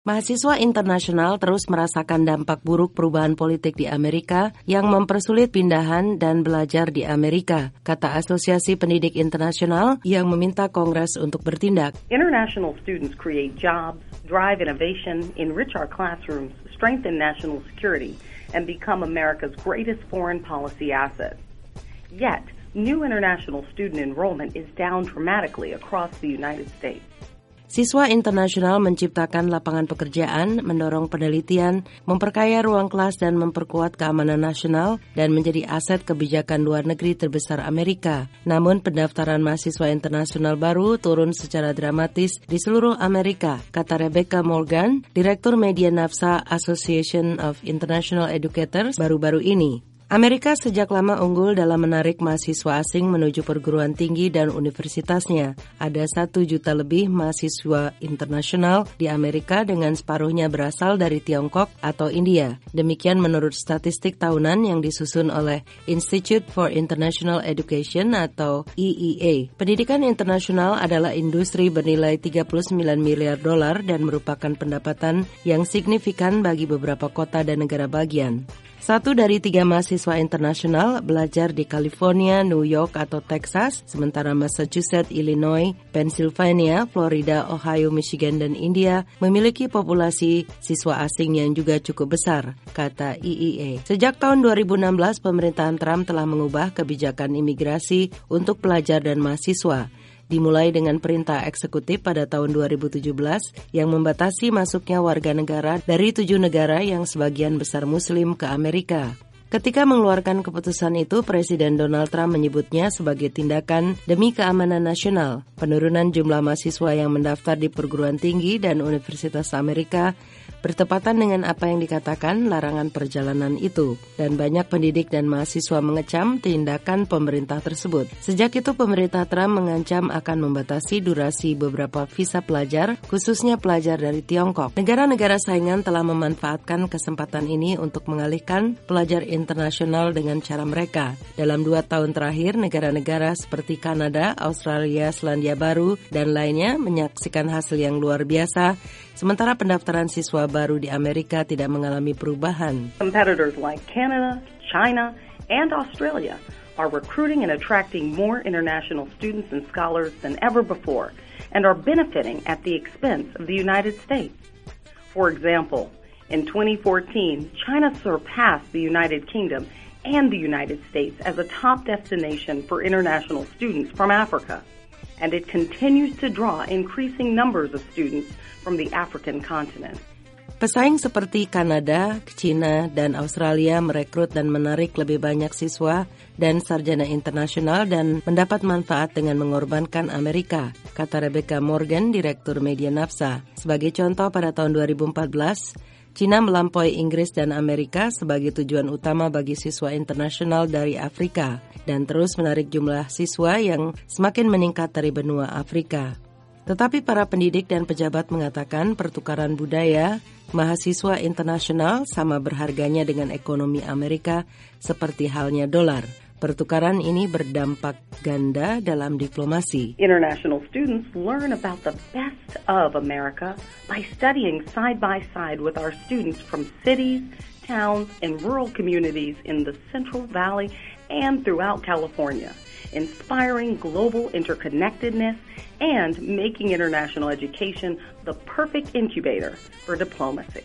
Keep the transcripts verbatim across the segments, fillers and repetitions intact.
Mahasiswa internasional terus merasakan dampak buruk perubahan politik di Amerika yang mempersulit pindahan dan belajar di Amerika, kata Asosiasi Pendidik Internasional yang meminta Kongres untuk bertindak. International students create jobs, drive innovation, enrich our classrooms, strengthen national security, and become America's greatest foreign policy asset. Yet, new international student enrollment is down dramatically across the United States. Siswa internasional menciptakan lapangan pekerjaan, mendorong penelitian, memperkaya ruang kelas dan memperkuat keamanan nasional dan menjadi aset kebijakan luar negeri terbesar Amerika. Namun pendaftaran mahasiswa internasional baru turun secara dramatis di seluruh Amerika, kata Rebecca Morgan, Direktur Media NAFSA Association of International Educators baru-baru ini. Amerika sejak lama unggul dalam menarik mahasiswa asing menuju perguruan tinggi dan universitasnya. Ada satu juta lebih mahasiswa internasional di Amerika dengan separuhnya berasal dari Tiongkok atau India. Demikian menurut statistik tahunan yang disusun oleh Institute for International Education atau I E A. Pendidikan internasional adalah industri bernilai tiga puluh sembilan miliar dolar dan merupakan pendapatan yang signifikan bagi beberapa kota dan negara bagian. Satu dari tiga mahasiswa internasional belajar di California, New York, atau Texas, sementara Massachusetts, Illinois, Pennsylvania, Florida, Ohio, Michigan, dan India memiliki populasi siswa asing yang juga cukup besar, kata I E A. Sejak tahun dua ribu enam belas, pemerintahan Trump telah mengubah kebijakan imigrasi untuk pelajar dan mahasiswa. Dimulai dengan perintah eksekutif pada tahun dua ribu tujuh belas yang membatasi masuknya warga negara dari tujuh negara yang sebagian besar Muslim ke Amerika. Ketika mengeluarkan keputusan itu, Presiden Donald Trump menyebutnya sebagai tindakan demi keamanan nasional. Penurunan jumlah mahasiswa yang mendaftar di perguruan tinggi dan Universitas Amerika bertepatan dengan apa yang dikatakan larangan perjalanan itu, dan banyak pendidik dan mahasiswa mengecam tindakan pemerintah tersebut. Sejak itu, pemerintah Trump mengancam akan membatasi durasi beberapa visa pelajar, khususnya pelajar dari Tiongkok. Negara-negara saingan telah memanfaatkan kesempatan ini untuk mengalihkan pelajar internasional dengan cara mereka. Dalam dua tahun terakhir, negara-negara seperti Kanada, Australia, Selandia Baru, dan lainnya menyaksikan hasil yang luar biasa, sementara pendaftaran siswa baru di Amerika tidak mengalami perubahan. Competitors like Canada, China, and Australia are recruiting and attracting more international students and scholars than ever before, and are benefiting at the expense of the United States. For example, in twenty fourteen, China surpassed the United Kingdom and the United States as a top destination for international students from Africa, and it continues to draw increasing numbers of students from the African continent. Pesaing seperti Kanada, China, dan Australia merekrut dan menarik lebih banyak siswa dan sarjana internasional dan mendapat manfaat dengan mengorbankan Amerika, kata Rebecca Morgan, Direktur Media NAFSA. Sebagai contoh, pada tahun dua ribu empat belas, China melampaui Inggris dan Amerika sebagai tujuan utama bagi siswa internasional dari Afrika dan terus menarik jumlah siswa yang semakin meningkat dari benua Afrika. Tetapi para pendidik dan pejabat mengatakan pertukaran budaya mahasiswa internasional sama berharganya dengan ekonomi Amerika seperti halnya dolar. Pertukaran ini berdampak ganda dalam diplomasi. International students learn about the best of America by studying side by side with our students from cities, towns, and rural communities in the Central Valley and throughout California, inspiring global interconnectedness and making international education the perfect incubator for diplomacy.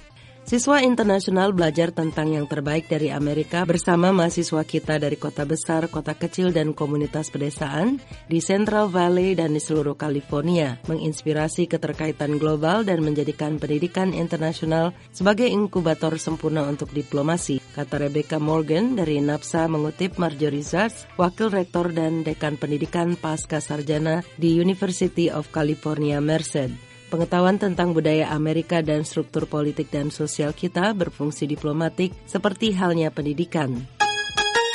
Siswa internasional belajar tentang yang terbaik dari Amerika bersama mahasiswa kita dari kota besar, kota kecil, dan komunitas pedesaan di Central Valley dan di seluruh California, menginspirasi keterkaitan global dan menjadikan pendidikan internasional sebagai inkubator sempurna untuk diplomasi, kata Rebecca Morgan dari NAFSA mengutip Marjorie Zatz, Wakil Rektor dan Dekan Pendidikan Pasca Sarjana di University of California, Merced. Pengetahuan tentang budaya Amerika dan struktur politik dan sosial kita berfungsi diplomatik seperti halnya pendidikan.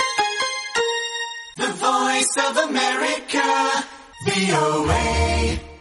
The Voice of America, V O A